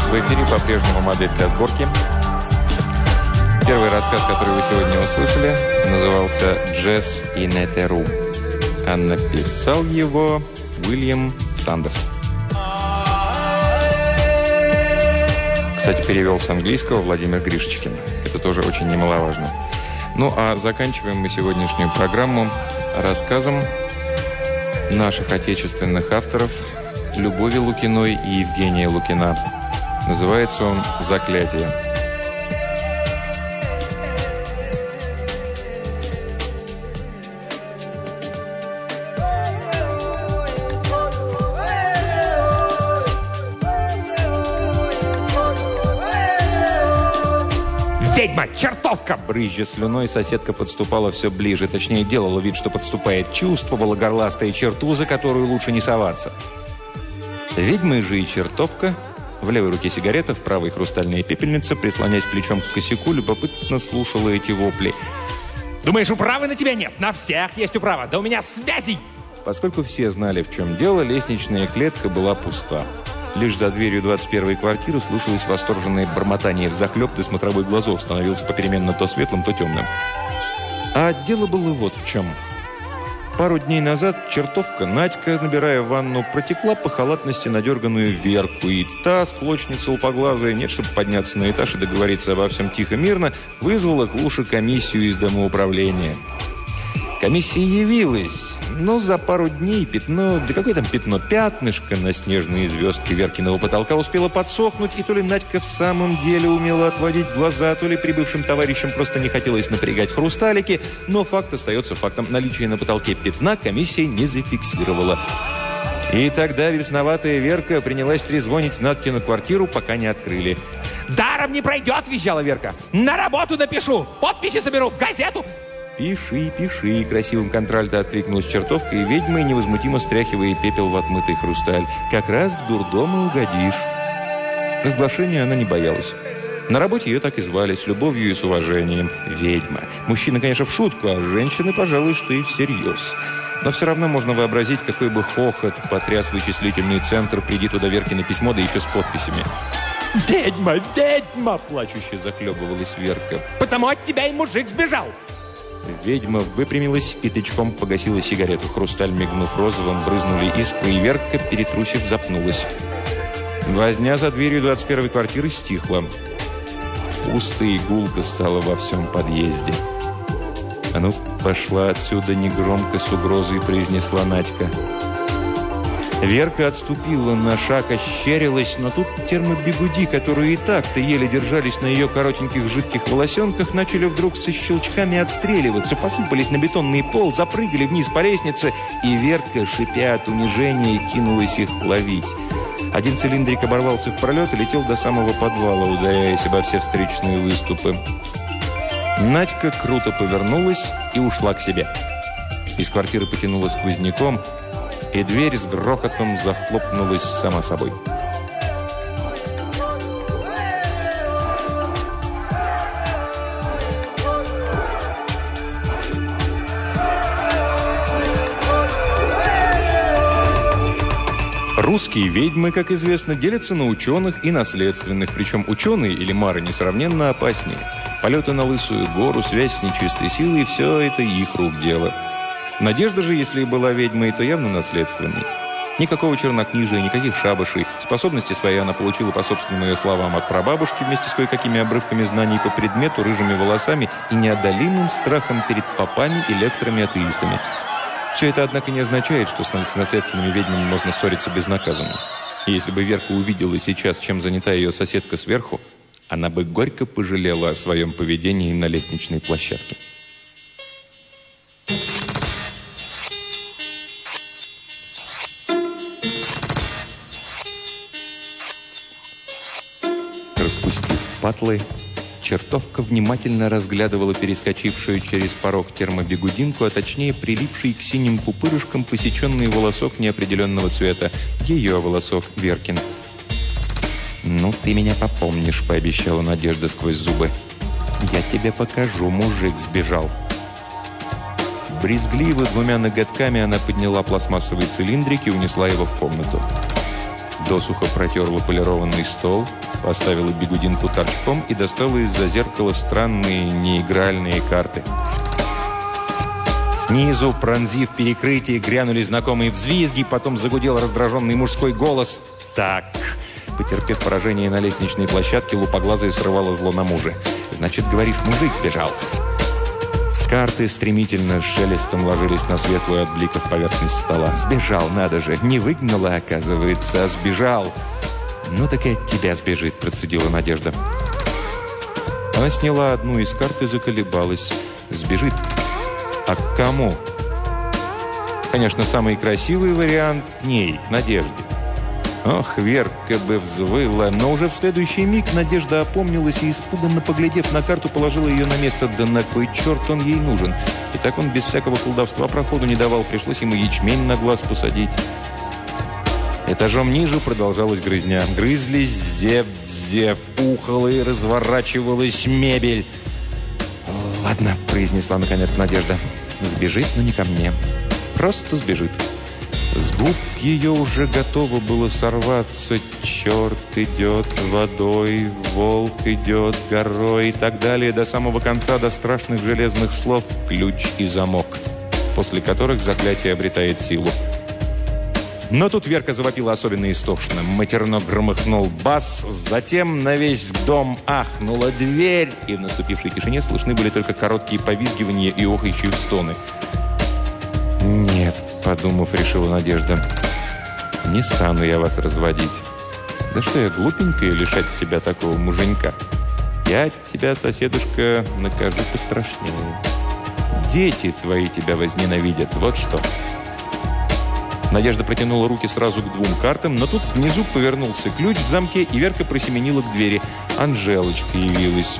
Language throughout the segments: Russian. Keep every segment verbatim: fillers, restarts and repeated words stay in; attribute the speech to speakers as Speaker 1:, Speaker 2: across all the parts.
Speaker 1: В эфире по-прежнему модель для сборки. Первый рассказ, который вы сегодня услышали, назывался «Джесс и Нетеру», а написал его Уильям Сандерс. Кстати, перевел с английского Владимир Гришечкин. Это тоже очень немаловажно. Ну, а заканчиваем мы сегодняшнюю программу рассказом наших отечественных авторов Любови Лукиной и Евгения Лукина. Называется он «Заклятие».
Speaker 2: «Ведьма! Чертовка!»
Speaker 1: Брызжа слюной, соседка подступала все ближе. Точнее, делала вид, что подступает. Чувствовала горластая черту, за которую лучше не соваться. Ведьма же и чертовка. В левой руке сигарета, в правой хрустальная пепельница, прислонясь плечом к косяку, любопытно слушала эти вопли.
Speaker 2: «Думаешь, управы на тебя нет? На всех есть управа. Да у меня связей!»
Speaker 1: Поскольку все знали, в чем дело, лестничная клетка была пуста. Лишь за дверью двадцать первой квартиры слышалось восторженное бормотание взахлеб, и смотровой глазок становился попеременно то светлым, то темным. А дело было вот в чем. Пару дней назад чертовка Надька, набирая ванну, протекла по халатности надерганную Верку, и та, склочница упоглазая, нет, чтобы подняться на этаж и договориться обо всем тихо-мирно, вызвала к Луше комиссию из домоуправления. Комиссия явилась, но за пару дней пятно, да какое там пятно, пятнышко на снежные звездки Веркиного потолка успело подсохнуть, и то ли Надька в самом деле умела отводить глаза, то ли прибывшим товарищам просто не хотелось напрягать хрусталики, но факт остается фактом. Наличие на потолке пятна комиссия не зафиксировала. И тогда весноватая Верка принялась трезвонить в Надькину квартиру, пока не открыли.
Speaker 2: «Даром не пройдет!» – визжала Верка. «На работу напишу! Подписи соберу! В газету!»
Speaker 1: «Пиши, пиши!» – красивым контральто откликнулась чертовка, и ведьма, невозмутимо стряхивая пепел в отмытый хрусталь. «Как раз в дурдом и угодишь!» Разглашения она не боялась. На работе ее так и звали, с любовью и с уважением. Ведьма. Мужчины, конечно, в шутку, а женщины, пожалуй, что и всерьез. Но все равно можно вообразить, какой бы хохот потряс вычислительный центр, приди туда Веркино письмо, да еще с подписями.
Speaker 2: «Ведьма! Ведьма!» –
Speaker 1: плачуще захлебывалась Верка.
Speaker 2: «Потому от тебя и мужик сбежал!»
Speaker 1: Ведьма выпрямилась и тычком погасила сигарету. Хрусталь, мигнув розовым, брызнули искры, и Верка, перетрусив, запнулась. Возня за дверью двадцать первой квартиры стихла. Пусто и гулко стало во всем подъезде. «А ну, пошла отсюда!» — негромко с угрозой произнесла Надька. Верка отступила на шаг, ощерилась, но тут термобигуди, которые и так-то еле держались на ее коротеньких жидких волосенках, начали вдруг со щелчками отстреливаться, посыпались на бетонный пол, запрыгали вниз по лестнице, и Верка, шипя от унижения, кинулась их ловить. Один цилиндрик оборвался в пролет и летел до самого подвала, ударяясь обо все встречные выступы. Надька круто повернулась и ушла к себе. Из квартиры потянула сквозняком, и дверь с грохотом захлопнулась сама собой. Русские ведьмы, как известно, делятся на ученых и наследственных, причем ученые или мары несравненно опаснее. Полеты на Лысую гору, связь с нечистой силой – все это их рук дело. Надежда же, если и была ведьмой, то явно наследственной. Никакого чернокнижия, никаких шабашей. Способности свои она получила, по собственным ее словам, от прабабушки вместе с кое-какими обрывками знаний по предмету, рыжими волосами и неодолимым страхом перед попами и лекторами-атеистами. Все это, однако, не означает, что с наследственными ведьмами можно ссориться безнаказанно. И если бы Верка увидела сейчас, чем занята ее соседка сверху, она бы горько пожалела о своем поведении на лестничной площадке. Распустив патлы, чертовка внимательно разглядывала перескочившую через порог термобегудинку, а точнее прилипший к синим пупырышкам посеченный волосок неопределенного цвета. Ее волосок Веркин. «Ну, ты меня попомнишь», — пообещала Надежда сквозь зубы. «Я тебе покажу, мужик сбежал». Брезгливо двумя ноготками она подняла пластмассовый цилиндрик и унесла его в комнату. досуха протерла полированный стол, поставила бигудинку торчком и достала из-за зеркала странные неигральные карты. Снизу, пронзив перекрытие, грянули знакомые взвизги, потом загудел раздраженный мужской голос. «Так». Потерпев поражение на лестничной площадке, лупоглазая срывала зло на мужа. «Значит, говоришь, мужик сбежал?» Карты стремительно с шелестом ложились на светлую от бликов поверхность стола. «Сбежал, надо же! Не выгнала, оказывается, а сбежал!» «Ну так и от тебя сбежит», – процедила Надежда. Она сняла одну из карт и заколебалась. «Сбежит? А к кому?» Конечно, самый красивый вариант – к ней, к Надежде. Ох, Верка бы взвыла, но уже в следующий миг Надежда опомнилась и, испуганно поглядев на карту, положила ее на место. Да на кой черт он ей нужен? И так он без всякого колдовства проходу не давал, пришлось ему ячмень на глаз посадить. Этажом ниже продолжалась грызня. Грызлись зев в зев, ухала и разворачивалась мебель. «Ладно», – произнесла наконец Надежда. «Сбежит, но не ко мне. Просто сбежит». С губ ее уже готово было сорваться. «Черт идет водой, волк идет горой» и так далее, до самого конца, до страшных железных слов «ключ и замок», после которых заклятие обретает силу. Но тут Верка завопила особенно истошно. Матерно громыхнул бас, затем на весь дом ахнула дверь, и в наступившей тишине слышны были только короткие повизгивания и охающие стоны. «Нет», — подумав, решила Надежда, — «не стану я вас разводить. Да что я глупенькая лишать себя такого муженька? Я тебя, соседушка, накажу пострашнее. Дети твои тебя возненавидят, вот что». Надежда протянула руки сразу к двум картам, но тут внизу повернулся ключ в замке, и Верка просеменила к двери. Анжелочка явилась.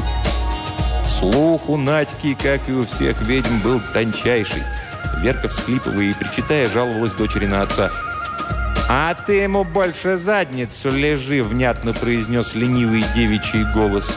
Speaker 1: Слух у Надьки, как и у всех ведьм, был тончайший. Верка, всхлипывая и причитая, жаловалась дочери на отца. «А ты ему больше задницу лежи», — внятно произнес ленивый девичий голос.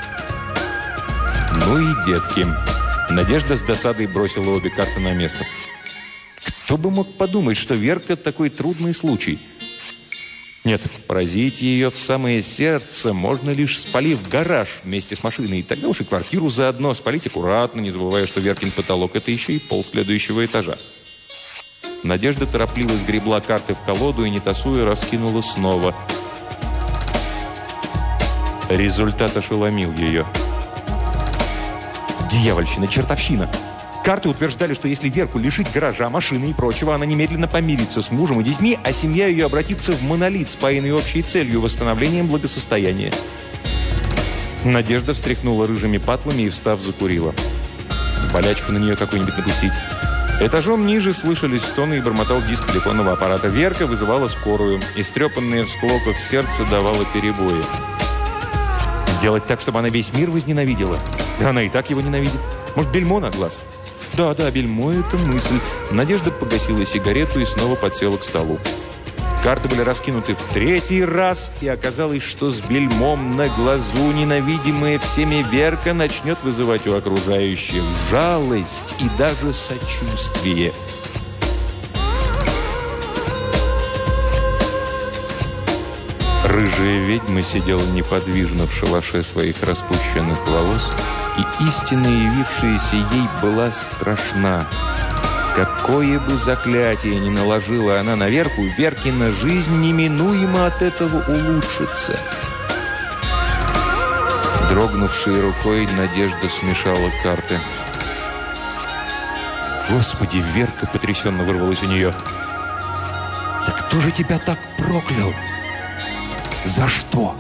Speaker 1: Ну и детки. Надежда с досадой бросила обе карты на место. Кто бы мог подумать, что Верка такой трудный случай? Нет, поразить ее в самое сердце можно лишь спалив гараж вместе с машиной. И тогда уж и квартиру заодно спалить аккуратно, не забывая, что Веркин потолок – это еще и пол следующего этажа. Надежда торопливо сгребла карты в колоду и, не тасуя, раскинула снова. Результат ошеломил ее. Дьявольщина, чертовщина! Карты утверждали, что если Верку лишить гаража, машины и прочего, она немедленно помирится с мужем и детьми, а семья ее обратится в монолит, спаянный общей целью – восстановлением благосостояния. Надежда встряхнула рыжими патлами и, встав, закурила. Болячку на нее какую-нибудь напустить. Этажом ниже слышались стоны и бормотал диск телефонного аппарата. Верка вызывала скорую. Истрепанная в склоках сердце давала перебои. Сделать так, чтобы она весь мир возненавидела? Да она и так его ненавидит. Может, бельмо на глаз? Да, да, бельмо – это мысль. Надежда погасила сигарету и снова подсела к столу. Карты были раскинуты в третий раз, и оказалось, что с бельмом на глазу ненавидимая всеми Верка начнет вызывать у окружающих жалость и даже сочувствие. Рыжая ведьма сидела неподвижно в шалаше своих распущенных волос, и истина, явившаяся ей, была страшна. Какое бы заклятие ни наложила она на Верку, Веркина жизнь неминуемо от этого улучшится. Дрогнувшей рукой Надежда смешала карты. «Господи, Верка!» – потрясенно вырвалась у нее. «Да кто же тебя так проклял? За что?»